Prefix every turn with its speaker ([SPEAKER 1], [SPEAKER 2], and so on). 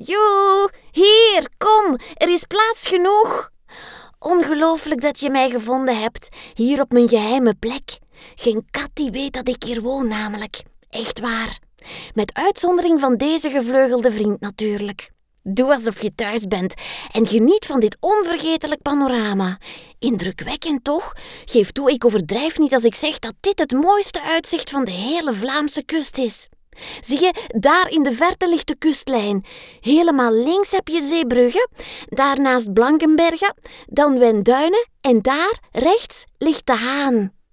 [SPEAKER 1] Joe, hier, kom, er is plaats genoeg. Ongelooflijk dat je mij gevonden hebt, hier op mijn geheime plek. Geen kat die weet dat ik hier woon namelijk. Echt waar. Met uitzondering van deze gevleugelde vriend natuurlijk. Doe alsof je thuis bent en geniet van dit onvergetelijk panorama. Indrukwekkend toch? Geef toe, ik overdrijf niet als ik zeg dat dit het mooiste uitzicht van de hele Vlaamse kust is. Zie je, daar in de verte ligt de kustlijn. Helemaal links heb je Zeebrugge, daarnaast Blankenberge, dan Wenduinen en daar rechts ligt de Haan.